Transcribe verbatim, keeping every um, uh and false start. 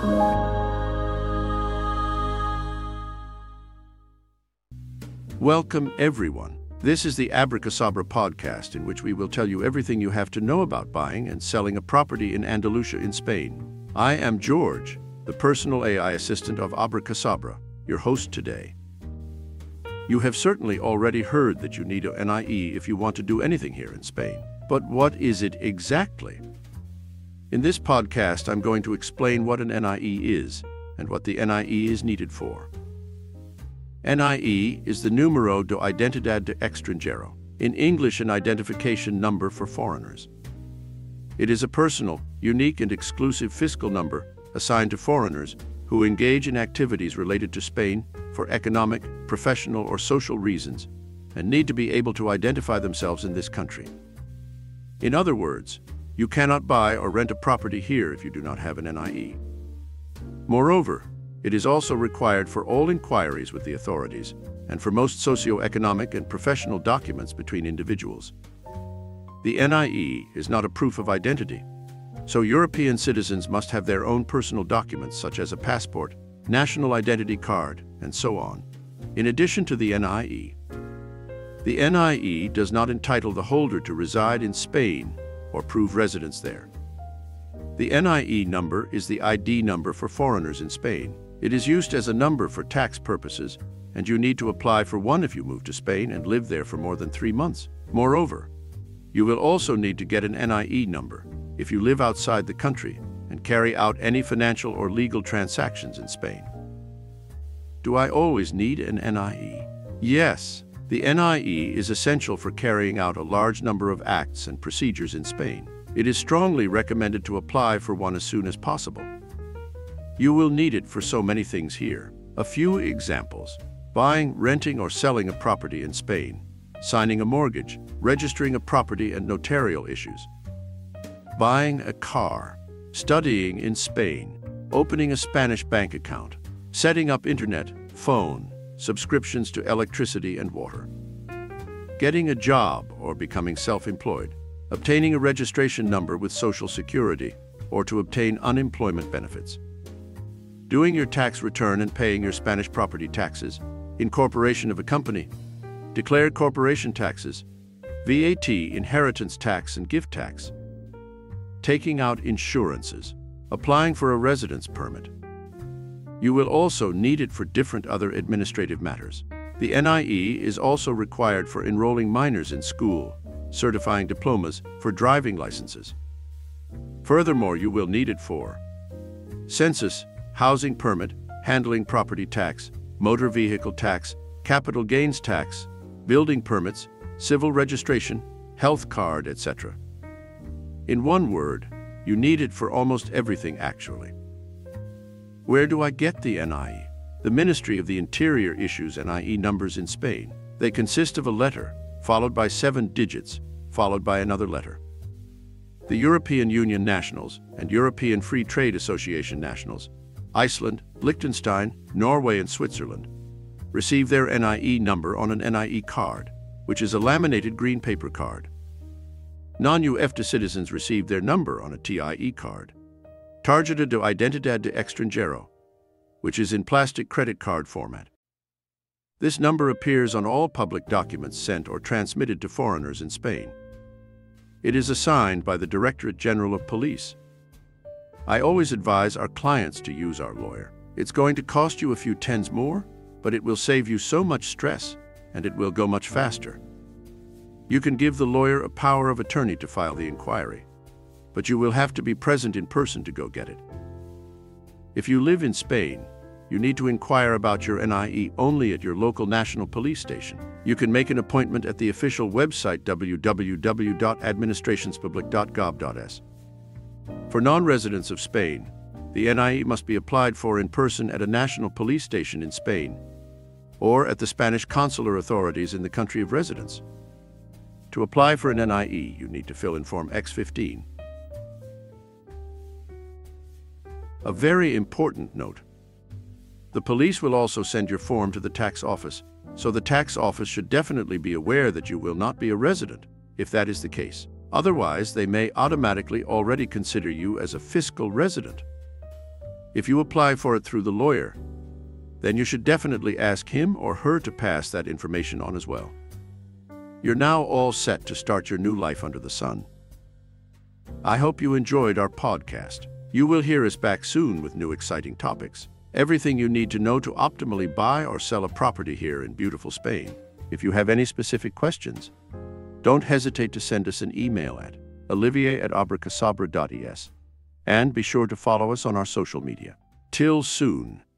Welcome, everyone. This is the Abracasabra podcast, in which we will tell you everything you have to know about buying and selling a property in Andalusia in Spain. I am George, the personal A I assistant of Abracasabra, your host today. You have certainly already heard that you need an N I E if you want to do anything here in Spain. But what is it exactly? In this podcast, I'm going to explain what an N I E is and what the N I E is needed for. N I E is the Número de Identidad de Extranjero, in English an identification number for foreigners. It is a personal, unique and exclusive fiscal number assigned to foreigners who engage in activities related to Spain for economic, professional or social reasons and need to be able to identify themselves in this country. In other words, you cannot buy or rent a property here if you do not have an N I E. Moreover, it is also required for all inquiries with the authorities and for most socio-economic and professional documents between individuals. The N I E is not a proof of identity, so European citizens must have their own personal documents such as a passport, national identity card, and so on, in addition to the N I E. The N I E does not entitle the holder to reside in Spain or prove residence there. The N I E number is the I D number for foreigners in Spain. It is used as a number for tax purposes, and you need to apply for one if you move to Spain and live there for more than three months. Moreover, you will also need to get an N I E number if you live outside the country and carry out any financial or legal transactions in Spain. Do I always need an N I E? Yes, the N I E is essential for carrying out a large number of acts and procedures in Spain. It is strongly recommended to apply for one as soon as possible. You will need it for so many things here. A few examples: buying, renting, or selling a property in Spain, signing a mortgage, registering a property and notarial issues, buying a car, studying in Spain, opening a Spanish bank account, setting up internet, phone, subscriptions to electricity and water, getting a job or becoming self-employed, obtaining a registration number with Social Security or to obtain unemployment benefits, doing your tax return and paying your Spanish property taxes, incorporation of a company, declared corporation taxes, V A T, inheritance tax and gift tax, taking out insurances, applying for a residence permit. You will also need it for different other administrative matters. The N I E is also required for enrolling minors in school, certifying diplomas, for driving licenses. Furthermore, you will need it for census, housing permit, handling property tax, motor vehicle tax, capital gains tax, building permits, civil registration, health card, et cetera. In one word, you need it for almost everything actually. Where do I get the N I E? The Ministry of the Interior issues N I E numbers in Spain. They consist of a letter, followed by seven digits, followed by another letter. The European Union nationals and European Free Trade Association nationals, Iceland, Liechtenstein, Norway, and Switzerland, receive their N I E number on an N I E card, which is a laminated green paper card. Non-U E F T A citizens receive their number on a T I E card, Tarjeta de Identidad de Extranjero, which is in plastic credit card format. This number appears on all public documents sent or transmitted to foreigners in Spain. It is assigned by the Directorate General of Police. I always advise our clients to use our lawyer. It's going to cost you a few tens more, but it will save you so much stress, and it will go much faster. You can give the lawyer a power of attorney to file the inquiry, but you will have to be present in person to go get it. If you live in Spain, you need to inquire about your N I E only at your local national police station. You can make an appointment at the official website w w w dot administrations public dot gov dot es. For non-residents of Spain, the N I E must be applied for in person at a national police station in Spain or at the Spanish consular authorities in the country of residence. To apply for an N I E, you need to fill in Form X fifteen. A very important note: the police will also send your form to the tax office, so the tax office should definitely be aware that you will not be a resident, if that is the case. Otherwise, they may automatically already consider you as a fiscal resident. If you apply for it through the lawyer, then you should definitely ask him or her to pass that information on as well. You're now all set to start your new life under the sun. I hope you enjoyed our podcast. You will hear us back soon with new exciting topics. Everything you need to know to optimally buy or sell a property here in beautiful Spain. If you have any specific questions, don't hesitate to send us an email at olivier at abracasabra dot es. And be sure to follow us on our social media. Till soon.